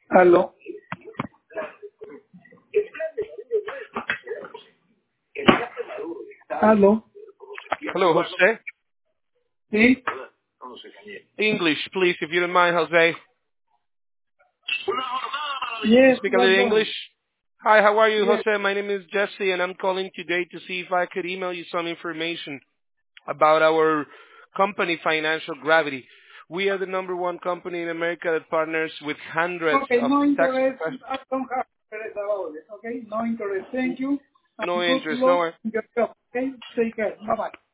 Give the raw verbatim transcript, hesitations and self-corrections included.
Aló, aló, Hello, Jose. sí, English, please, if you don't mind, Jose. You yes, speak a right little on, English? Hi, how are you, yes, Jose? My name is Jesse, and I'm calling today to see if I could email you some information about our company, Financial Gravity. We are the number one company in America that partners with hundreds okay, of no tax interest, professionals. I don't have interest about it, okay, no interest, thank you, No and good interest, no luck one. in your job, okay, take care, bye-bye.